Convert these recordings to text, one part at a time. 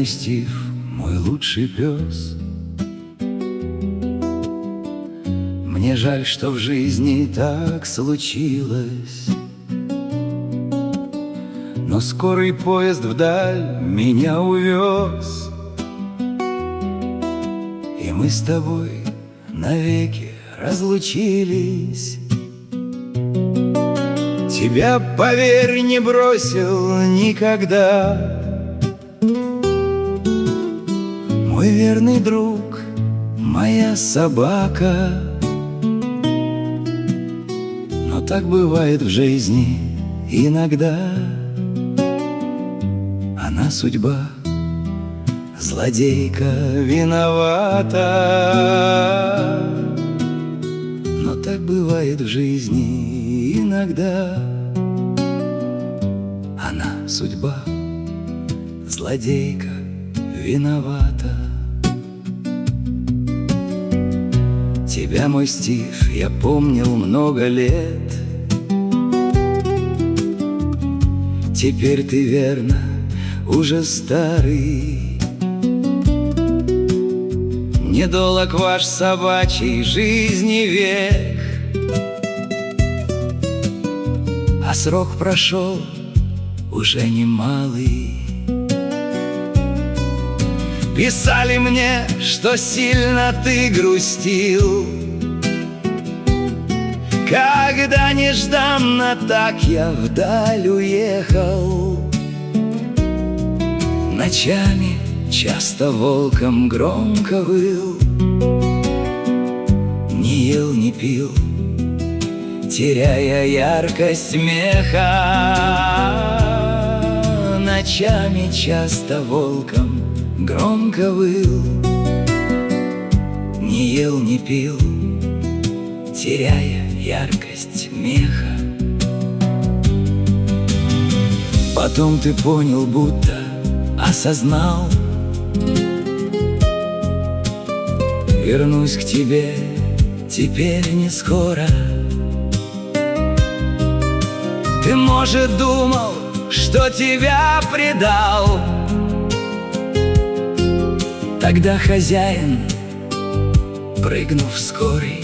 верный Стив, мой лучший пес. Мне жаль, что в жизни так случилось, но скорый поезд вдаль меня увез, и мы с тобой навеки разлучились. Тебя, поверь, не бросил никогда, мой верный друг, моя собака. Но так бывает в жизни иногда, она, судьба, злодейка, виновата. Но так бывает в жизни иногда, она, судьба, злодейка, виновата. Тебя, мой Стив, я помнил много лет. Теперь ты, верно, уже старый. Недолог ваш собачий жизни век, а срок прошел уже немалый. Писали мне, что сильно ты грустил, когда нежданно так я вдаль уехал. Ночами часто волком громко выл, не ел, не пил, теряя яркость смеха. Ночами часто волком громко выл, не ел, не пил, теряя яркость меха. Потом ты понял, будто осознал, вернусь к тебе теперь не скоро. Ты, может, думал, что тебя предал, тогда хозяин, прыгнув скорый.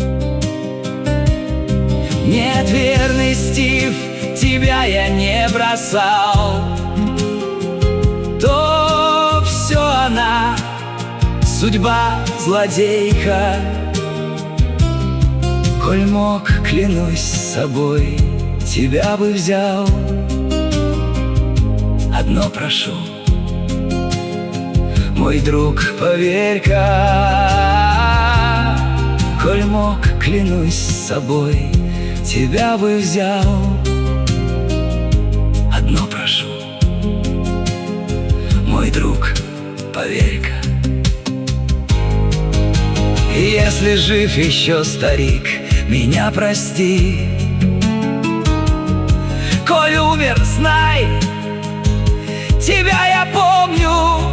Нет, верный Стив, тебя я не бросал. То все она, судьба, злодейка. Коль мог, клянусь собой, тебя бы взял. Одно прошу, мой друг, поверь-ка, коль мог, клянусь собой, тебя бы взял. Одно прошу, мой друг, поверь-ка. Если жив еще старик, меня прости. Коль умер, знай, тебя я помню.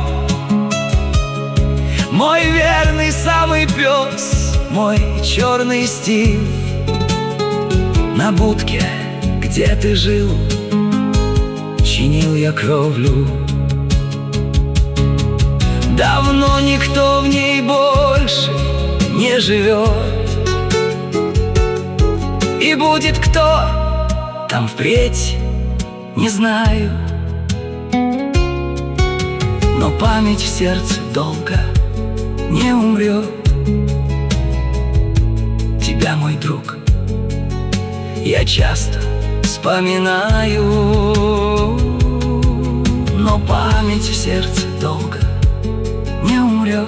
Мой верный самый пес, мой черный Стив. На будке, где ты жил, чинил я кровлю. Давно никто в ней больше не живет, и будет кто там впредь, не знаю. Но память в сердце долго не умрет. Тебя, мой друг, я часто вспоминаю, но память в сердце долго не умрет.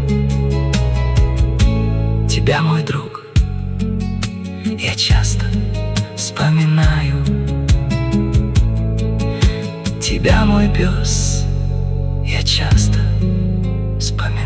Тебя, мой друг, я часто вспоминаю. Тебя, мой пес, я часто вспоминаю.